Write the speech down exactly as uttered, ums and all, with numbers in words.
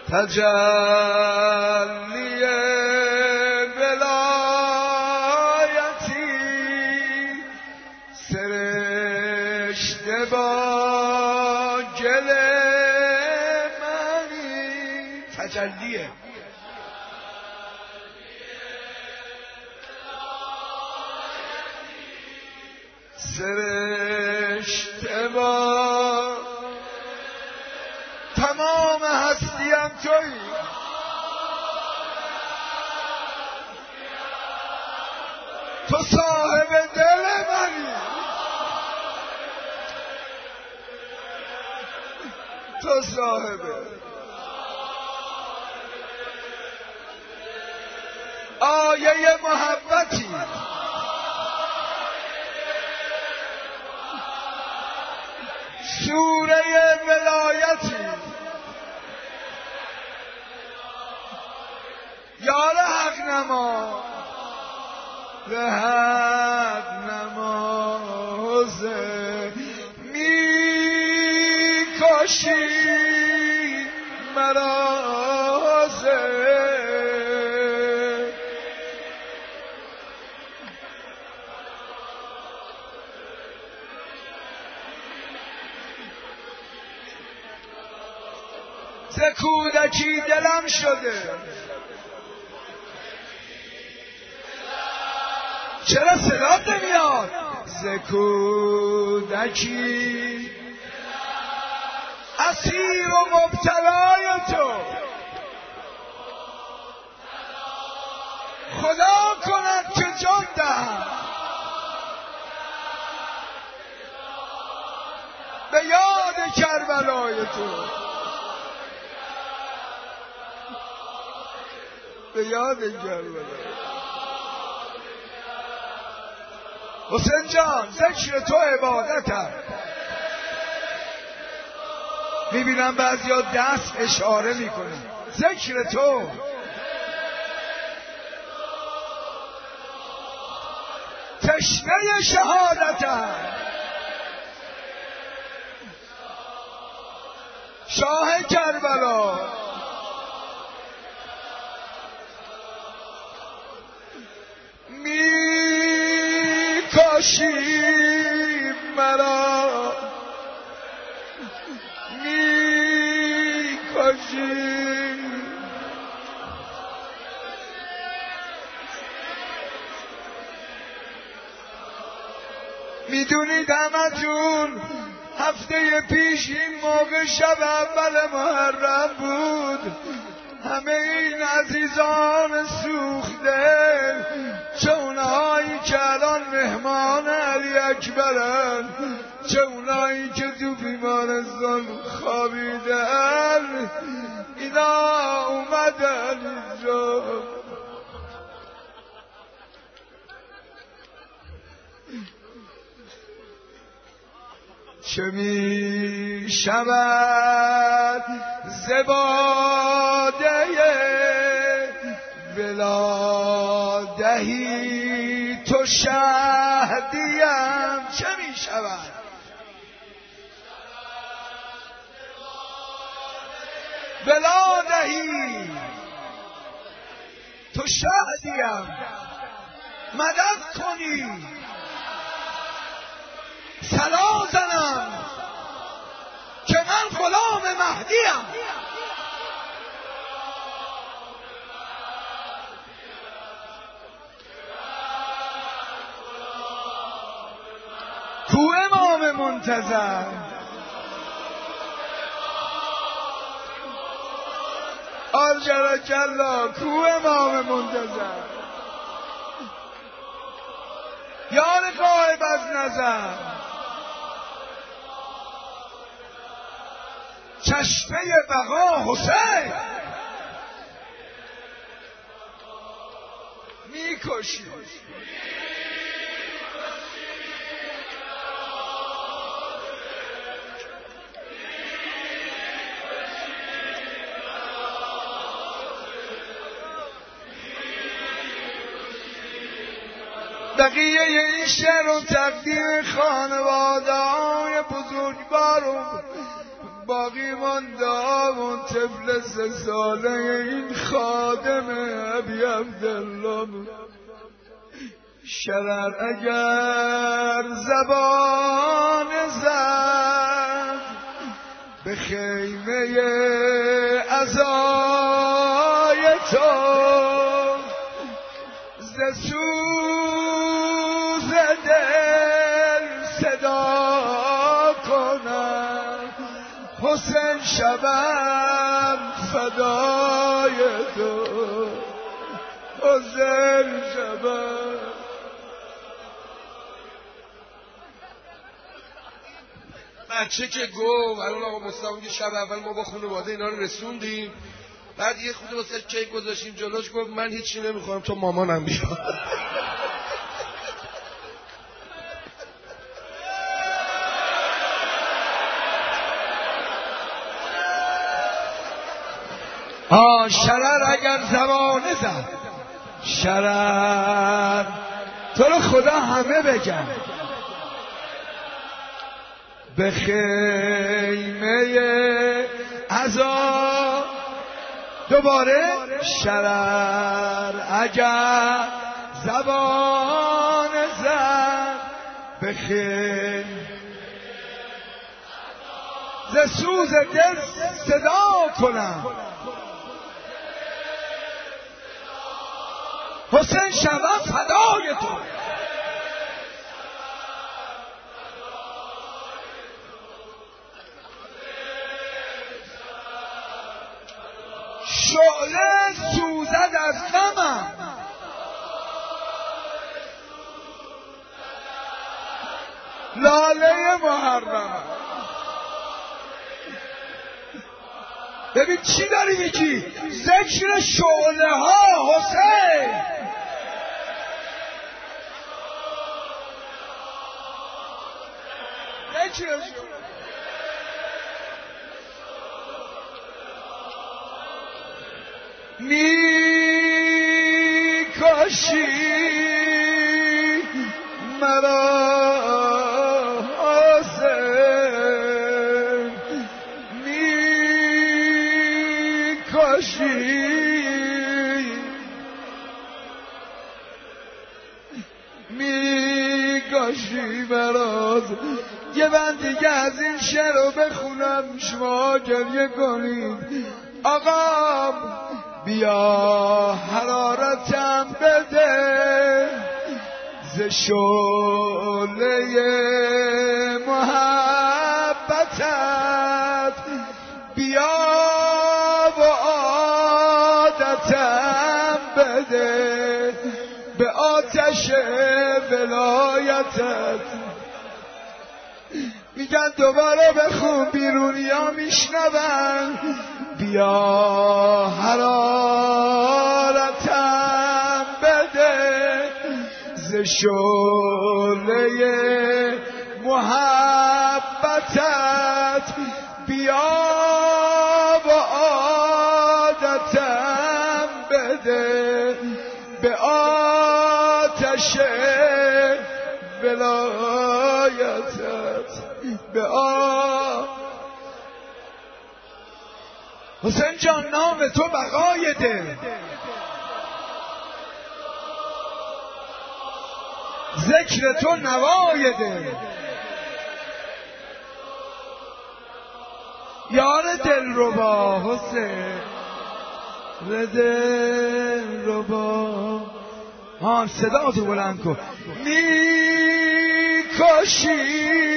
تجلی ولایتی سرشته با گل منی. تجلیه سرشته با تمام هستیم تویی. تو صاحب دل منی. تو صاحب آیه محبتی سوره ولایتی یار حق نما به حق نماز می کشی مرازه. ز کودکی دلم شده چرا صدات نمیاد؟ ز کودکی اسیر و مبتلای تو خدا کند که جان دهم به یاد کربلای تو. به یاد کربلای حسین جان. ذکر تو عبادتم. میبینم بعضی ها دست اشاره میکنن. ذکر تو تشنه شهادتم. شاه کربلا می کاشی مرا می کاشی. میدونید همتون هفته پیش این موقع شب اول محرم بود. همه این عزیزان سوخته چه اونهایی که الان مهمان علی اکبرن چه اونهایی که تو بیمارستان خوابیدن اینا اومدن اینجا. چه می شود ز باده ولادهی تو شهدیم. چه می شود ولادهی تو شهدیم. مدد کنی صلا زنم که من غلام مهدیم. کو امام منتظر آل جلا کو امام منتظر یار غایب از نظر. چشمه بقا حسین میکشی. بقیه این شعر و تقدیم خانواده های بزرگوار و باقی مانده اون طفل سه ساله این خادم ابی عبدالله. شرر اگر زبان زد به خیمه عزای تو، ز سوز دل صدا کنم حسین شبم فدای تو، حسین شبم. بچه که گفت الان آقا مصطفی که شب اول ما با خانواده اینا رو رسوندیم، بعد یه خود واسه کیک گذاشتیم جلوش، گفت من هیچی نمیخوام تو مامانم بیاد. آه شرر اگر زبانه زد، شرر تو رو خدا همه بگم، به خیمه عزا دوباره شرر اگر زبان زد، به خیمه ز سوز دل صدا کنم حسین شبم فدای تو. شعله سوزد از غمم، لاله محرمم. ببین چی داری میگی؟ ذکر شعله ها حسین. ذکر شعله می کاشی مرا حسین، می کاشی می کاشی مرا. یه بند دیگه از این شعر رو بخونم شما گریه کنید. آقا بیا حرارتم بده ز شعله محبتت، بیا و عادتم بده به آتش ولایتت. میگن دوباره بخون بیرونی ها میشنون. بیا حرارتم بده ز شعله محبتت، بیا و عادتم بده به آتش ولایتت، به آ حسین جان نام تو بقای ده، ذکر تو نوای ده، یار دلربا حسین دلربا. ها صدا تو بلند کن. می کاشی